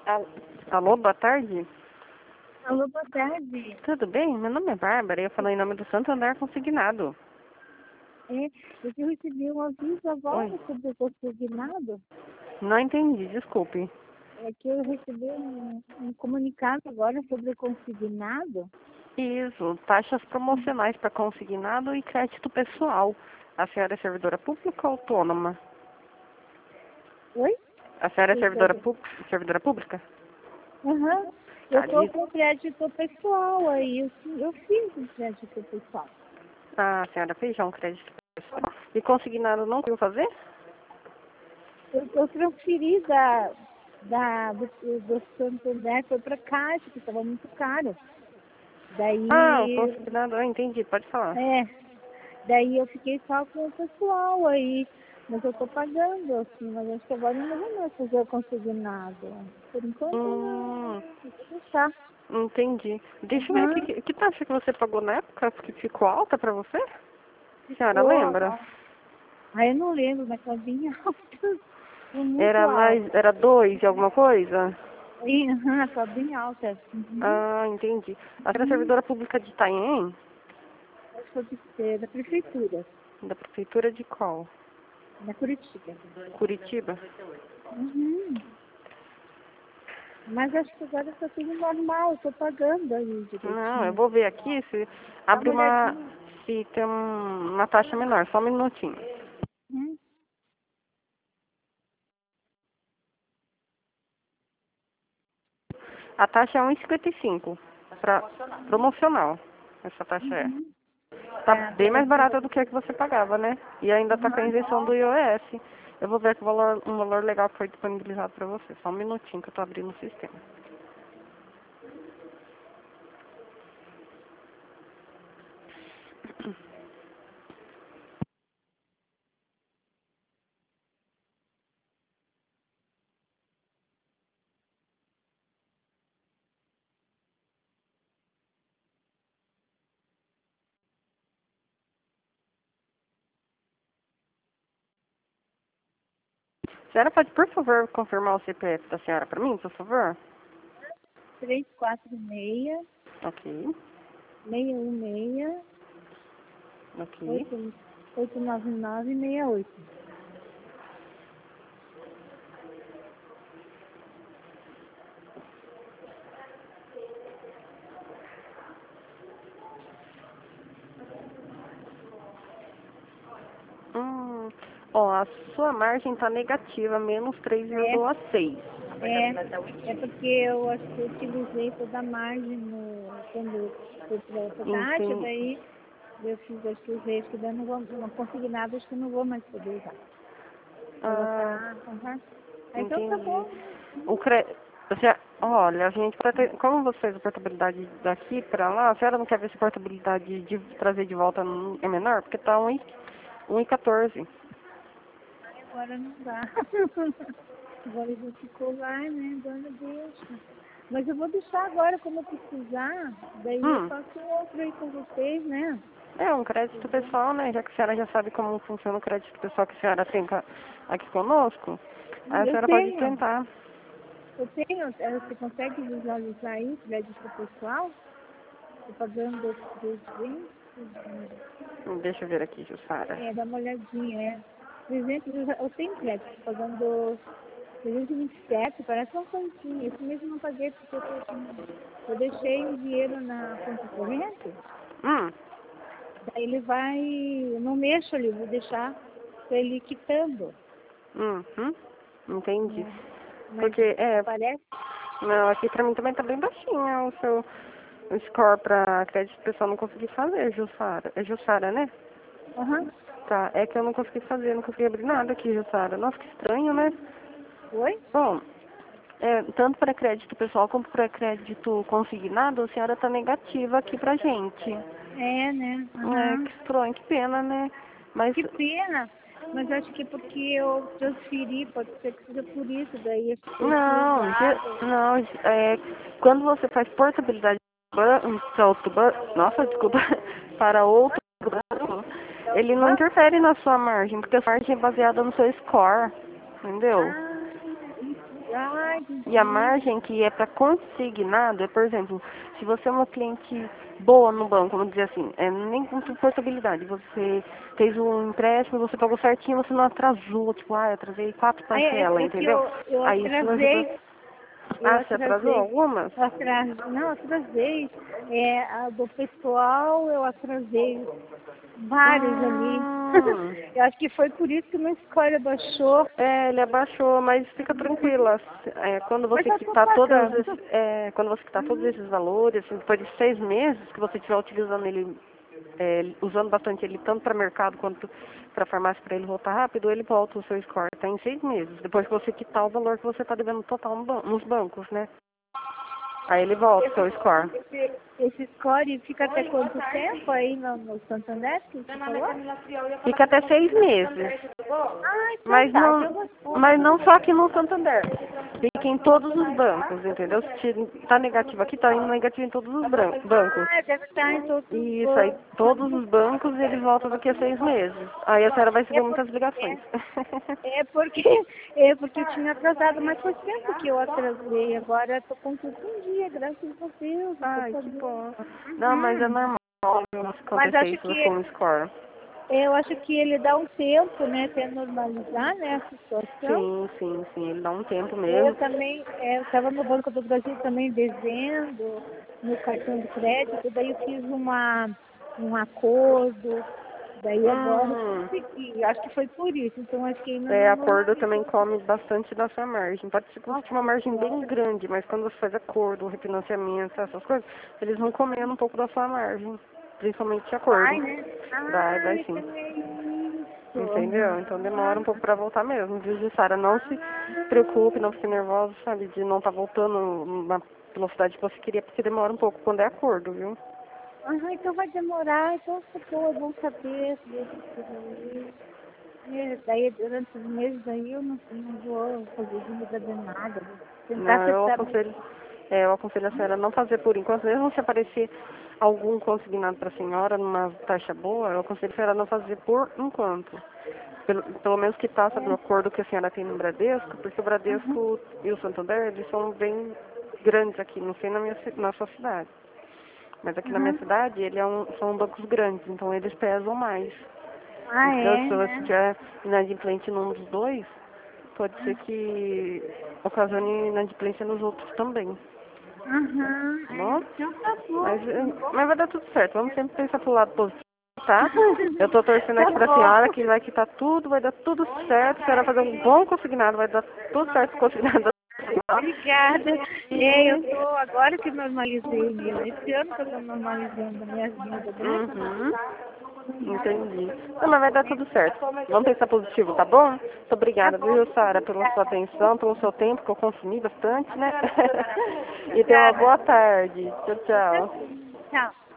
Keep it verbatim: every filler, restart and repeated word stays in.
Al- Alô, boa tarde. Alô, boa tarde. Tudo bem? Meu nome é Bárbara e eu falo em nome do Santander Consignado. É, eu recebi um aviso agora Oi. sobre o consignado. Não entendi, desculpe. É que eu recebi um, um comunicado agora sobre o consignado. Isso, taxas promocionais para consignado e crédito pessoal. A senhora é servidora pública ou autônoma? Oi? A senhora é servidora, pu servidora pública? Aham. Eu Tá, estou diz... com crédito pessoal aí. Eu, eu fiz um crédito pessoal. Ah, a senhora fez já um crédito pessoal. E consignado não conseguiu fazer? Eu, eu transferi da, da, do, do Santander foi para Caixa, que estava muito caro. Ah, o Daí, consignado, eu entendi, pode falar. é, daí eu fiquei só com o pessoal aí. Mas eu tô pagando, assim, mas acho que agora eu não vou mais fazer o consignado. Por enquanto não, Hum, vou deixar. entendi. Deixa eu ver aqui, Aham. que, que taxa que você pagou na época, porque ficou alta para você? A senhora Ficou. lembra? Ó, aí eu não lembro, mas tá bem alta. Foi muito Era mais, alta. era dois e alguma coisa? E, aham, tá bem alta. Uhum. Ah, entendi. A senhora é Uhum. servidora pública de Itanhaém? Acho que foi de ser da prefeitura, Da prefeitura de qual? da Curitiba. Curitiba? Uhum. Mas acho que agora tá tudo normal, eu tô pagando aí Não, eu direitinho. vou ver aqui se Dá abre uma uma, olhadinha. se tem um- uma taxa menor, só um minutinho. Uhum. A taxa é um e cinquenta e cinco para promocional. Essa taxa é. Uhum. Tá Tá, bem mais beleza. barata do que a que você pagava, né? E ainda tá com a Uhum. isenção do I O S. Eu vou ver que o valor, um valor legal que foi disponibilizado para você. Só um minutinho que eu tô abrindo o sistema. A senhora pode, por favor, confirmar o C P F da senhora para mim, por favor? três quatro seis, Ok, seis um seis, ok. oito oito nove nove seis oito. Hum, ó, a sua margem tá negativa, menos três É, vírgula seis. é, é porque eu acho que eu utilizei toda a margem no, quando foi para a caixa, Entendi. daí eu fiz, acho que usei, acho que daí eu não vou, não consegui nada, acho que eu não vou mais poder usar. Ela Ah, tá, uhum. Ah, então tá entendi. bom. O Uhum. cre... Você, olha, a gente, pra ter- como você fez a portabilidade daqui pra lá, a senhora não quer ver se a portabilidade de trazer de volta não é menor? Porque tá um e um e quatorze. Ai, agora não dá. Agora já ficou lá, né? Agora deixa. Mas eu vou deixar agora, como eu precisar, daí eu Hum, faço outro aí com vocês, né? é um crédito Entendeu? pessoal, né? Já que a senhora já sabe como funciona o crédito pessoal que a senhora tem ca- aqui conosco, a Eu senhora pode tenho, tentar. eu tenho, eh, você consegue visualizar aí, crédito pessoal? Estou pagando trezentos, Hum, Deixa eu ver aqui, Jussara. é, dá uma olhadinha, é. trezentos, eu já- eu tenho crédito, tô pagando trezentos e vinte e sete, parece uma coisinha. Esse mês eu não paguei porque eu, tô com- eu deixei o dinheiro na conta corrente. Hum, Daí ele vai, eu não mexo ali, vou deixar pra ele ir quitando, hum, hum, entendi. né? Mas Porque, é, aparece, não, aqui pra mim também tá bem baixinho o seu score pra crédito pessoal não consegui fazer, Jussara. É Jussara, né? aham, Tá, é que eu não consegui fazer, não consegui abrir nada aqui, Jussara. Nossa, que estranho, né? oi? Bom, é, tanto para crédito pessoal como para crédito consignado, a senhora tá negativa aqui pra gente. É, né? É, Aham. que estranho, que pena, né? Mas, Que pena, mas acho que é porque eu transferi, pode ser que seja por isso, daí ficou não, ge- utilizado. não, é, quando você faz portabilidade para outro banco, nossa, desculpa, para outro banco, É ele outro não banco? interfere na sua margem, porque a sua margem é baseada no seu score, entendeu? Ah, Ai, E a entendi. margem que é para consignado é, por exemplo, se você é uma cliente boa no banco, vamos dizer assim, é, nem com portabilidade, você fez um empréstimo, você pagou certinho, você não atrasou, tipo, ah, eu atrasei quatro Ai, é, parcelas, é que entendeu? eu, eu Aí isso ajuda. atrasei, eu Ah, você atrasou atrasei, algumas? eu atrasei, não, eu atrasei, é, a do pessoal eu atrasei vários ali. Hum. Eu acho que foi por isso que o meu score baixou, É, ele abaixou, mas fica tranquila. É, quando mas você eu tô quitar todas pagando. esses, é, quando você quitar todos Uhum. esses valores, assim, depois de seis meses que você estiver utilizando ele, é, usando bastante ele tanto para mercado quanto para farmácia para ele voltar rápido, ele volta o seu score, tá em seis meses. Depois que você quitar o valor que você está devendo total no ban- nos bancos, né? Aí ele volta o seu score. Esse, esse score fica até quanto tempo aí no, no Santander, que você falou? Fica até seis meses. Ah, então Mas tá, então não, eu vou... mas não só aqui no Santander. Fica em todos os bancos, entendeu? Se tá negativo aqui, tá indo negativo em todos os bran- bancos. Ah, deve estar em todos os E isso aí, todos bancos. os bancos, ele volta daqui a seis meses. Aí a senhora vai É, receber por, muitas ligações. é, é, porque, é porque eu tinha atrasado, mas faz tempo que eu atrasei. Agora eu tô com tudo em dia, graças a Deus. Eu tô Ai, que pagando. bom. Não, mas é Uhum. normal Mas acontecer acho isso que com o score. eu acho que ele dá um tempo, né, até normalizar, né, a situação. Sim, sim, sim. Ele dá um tempo Eu mesmo. também, é, eu estava no Banco do Brasil também devendo no cartão de crédito, daí eu fiz uma, um acordo, daí agora eu Hum. consegui, acho que foi por isso, então acho que ainda É, não acordo também normalizou. come bastante da sua margem. Pode ser que você Nossa, tenha uma margem bem agora grande, mas quando você faz acordo, refinanciamento, essas coisas, eles vão comendo um pouco da sua margem. Principalmente acordo. vai, né? Vai, Ah, vai sim. então é isso. Entendeu? Então demora um Aham. pouco pra voltar mesmo, viu, Jussara? Não se Ah, preocupe, não fique nervosa, sabe, de não estar voltando na velocidade que você queria, porque demora um pouco quando é acordo, viu? aham, então vai demorar, então tá bom, é bom saber, saber disso daí. É, daí durante os meses aí eu não, não vou fazer dívida de nada. Vou tentar Não, eu acertar bem. aconselho, é, eu aconselho a senhora não fazer por enquanto, mesmo se aparecer algum consignado para a senhora numa taxa boa, eu aconselho a senhora não fazer por enquanto. Pelo, pelo menos que está sobre o acordo que a senhora tem no Bradesco, porque o Uhum. Bradesco e o Santander, eles são bem grandes aqui, não sei na, minha, ci- na sua cidade. Mas aqui na minha Uhum. cidade, ele é um, são bancos grandes, então eles pesam mais. Ah, Entendeu? é, Se você né? tiver inadimplente num dos dois, pode ser que ocasione inadimplência nos outros também. Uhum. Tá É, bom? então tá bom, Mas, eh, tá bom. mas vai dar tudo certo. Vamos sempre pensar pro lado positivo, tá? Eu tô torcendo Tá aqui pra senhora bom. que vai quitar tudo, vai dar tudo certo. A senhora vai fazer um bom consignado, vai dar tudo certo com o consignado da senhora. Obrigada. É, eu E... tô agora que normalizei mesmo. Esse ano que eu tô normalizando a minha vida, graças a Uhum. Deus. Entendi. Não, mas vai dar tudo certo. Vamos pensar positivo, tá bom? Muito Tá obrigada, bom. viu, Sara, pela sua Obrigada. atenção, pelo seu tempo, que eu consumi bastante, né? E tenha uma Obrigada. boa tarde. Tchau, Você tchau. também. Tchau.